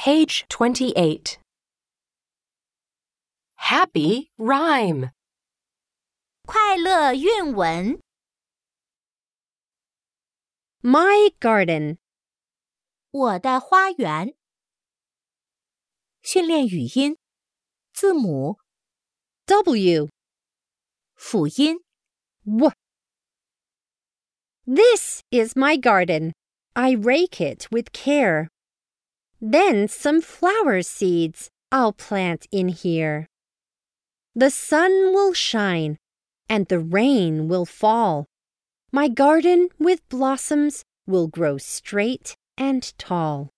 Page 28. Happy rhyme. 快乐韵文 My garden. 我的花园训练语音字母 W. 辅音 W. This is my garden. I rake it with care. Then some flower seeds I'll plant in here. The sun will shine and the rain will fall. My garden with blossoms will grow straight and tall.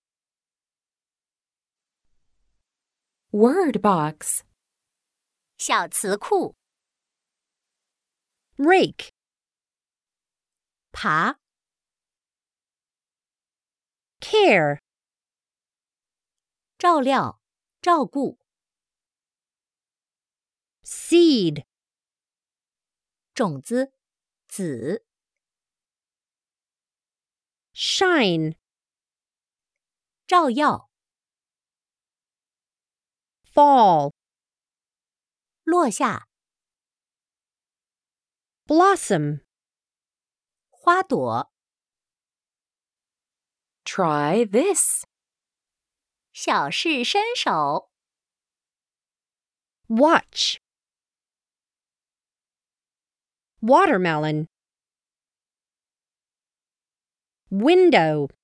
Word box. 小词库 Rake. 爬 Care. 照料照顾 Seed. 种子籽 Shine. 照耀 Fall. 落下 Blossom. 花朵 Try this. 小试身手 Watch. Watermelon. Window.